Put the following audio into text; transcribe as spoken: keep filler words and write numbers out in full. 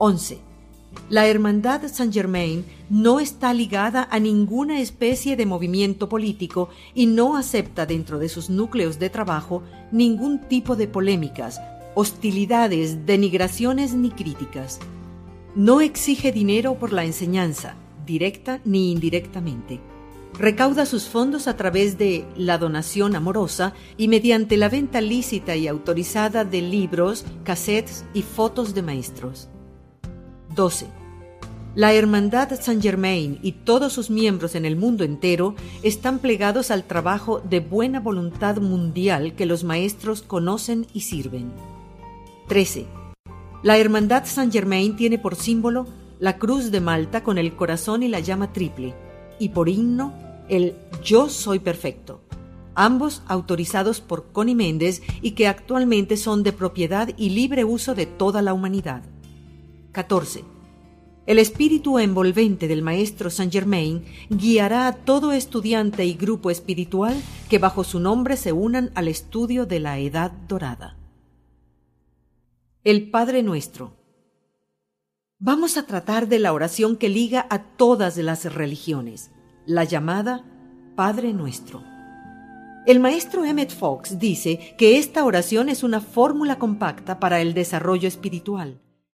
once. La Hermandad Saint-Germain no está ligada a ninguna especie de movimiento político y no acepta dentro de sus núcleos de trabajo ningún tipo de polémicas, hostilidades, denigraciones ni críticas. No exige dinero por la enseñanza, directa ni indirectamente. Recauda sus fondos a través de la donación amorosa y mediante la venta lícita y autorizada de libros, cassettes y fotos de maestros. doce. La Hermandad Saint-Germain y todos sus miembros en el mundo entero están plegados al trabajo de buena voluntad mundial que los maestros conocen y sirven. trece. La Hermandad Saint-Germain tiene por símbolo la cruz de Malta con el corazón y la llama triple, y por himno el Yo soy perfecto, ambos autorizados por Connie Méndez y que actualmente son de propiedad y libre uso de toda la humanidad. catorce. El espíritu envolvente del maestro Saint-Germain guiará a todo estudiante y grupo espiritual que bajo su nombre se unan al estudio de la Edad Dorada. El Padre Nuestro. Vamos a tratar de la oración que liga a todas las religiones, la llamada Padre Nuestro. El maestro Emmett Fox dice que esta oración es una fórmula compacta para el desarrollo espiritual.